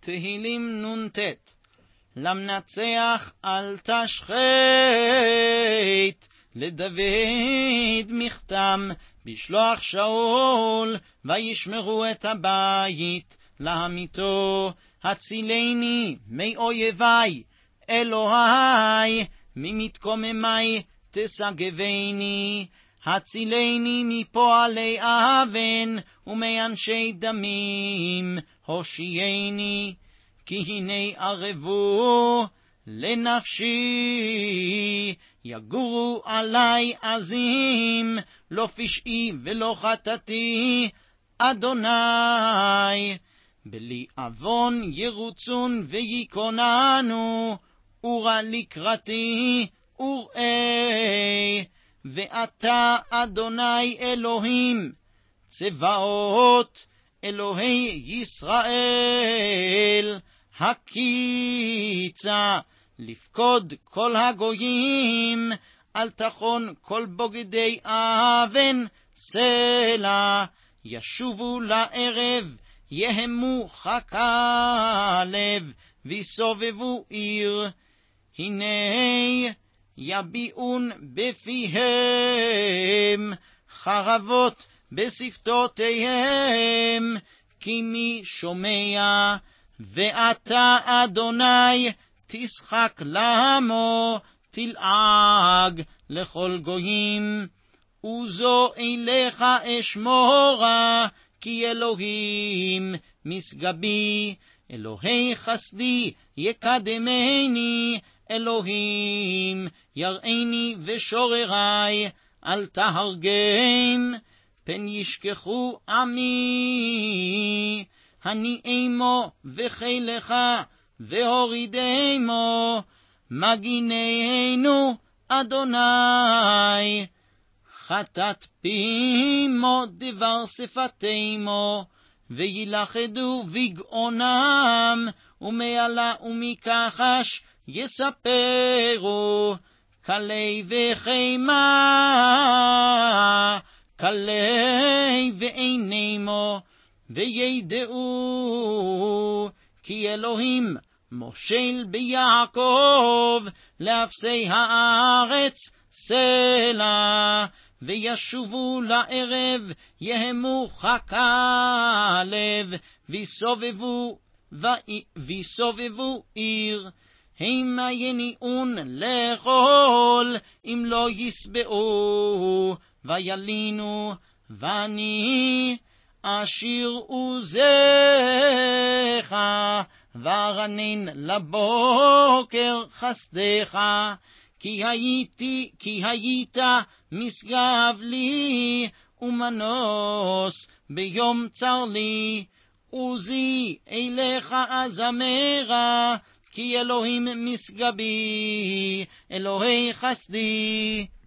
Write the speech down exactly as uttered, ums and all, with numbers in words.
תהילים נ"ט. למנצח אל תשחית, לדוד מכתם בשלוח שאול, וישמרו את הבית להמיתו. הצילני מאויבי, אלוהי, ממתקוממי תסגבני. הצילני מפועלי אבן ומאנשי דמים, הושיעני. כי הנה ערבו לנפשי, יגורו עלי עזים, לא פשעי ולא חטאתי, אדוני. בלי עוון ירוצון ויקוננו, אורה לקראתי וראה. ואתה אדוני אלוהים צבאות, אלוהי ישראל, הקיצה לפקוד כל הגויים, אל תחון כל בוגדי אבן סלע. ישובו לערב, יהמו חכלב, ויסובבו עיר. הנה יביעון בפיהם, חרבות בשפתותיהם. כי מי שומע, ואתה אדוני תשחק למו, תלעג לכל גויים. וזו אליך אשמורה, כי אלוהים משגבי, אלוהי חסדי יקדמני. אלוהים יראני ושוררי, אל תהרגם. פן ישכחו עמי, אני אמו וחילך והורידמו. מגיננו אדוני, חטאת פימו דבר שפתמו. וילכדו בגאונם, ומעלה ומכחש יספרו. כלי וחימה, כלי ועינמו, וידעו כי אלוהים מושל ביעקב, לאפסי הארץ סלע. וישובו לערב, יהמו חכלב, ויסובבו ויסובבו עיר. המה יניעון לאכול, אם לא יסבעו וילינו. ואני אשיר עוזך, וארנן לבוקר חסדך. כי הייתי, כי היית משגב לי, ומנוס ביום צר לי. עוזי אליך אזמרה, כי אלוהים משגבי, אלוהי חסדי.